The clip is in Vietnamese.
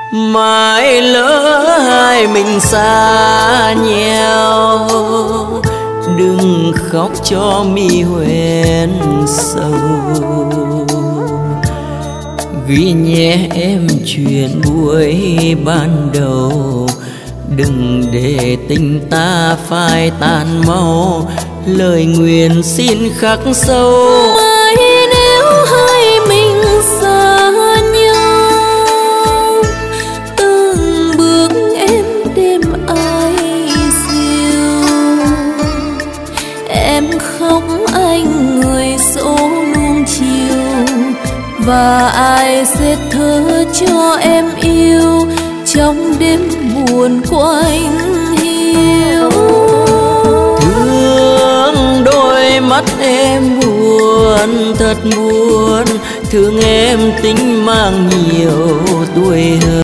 Mai lỡ hai mình xa nhau, đừng khóc cho mi hoen sầu. Ghi nhé em chuyện buổi ban đầu, đừng để tình ta phai tàn mau, lời nguyện xin khắc sâu. Mai nếu hai mình xa nhau, từng bước em đêm ai diêu, em khóc anh người số nuông chiều, và ai sẽ thơ cho em yêu trong đêm buồn của anh hiu. Thương đôi mắt em buồn thật buồn, thương em tính mang nhiều tuổi hơn.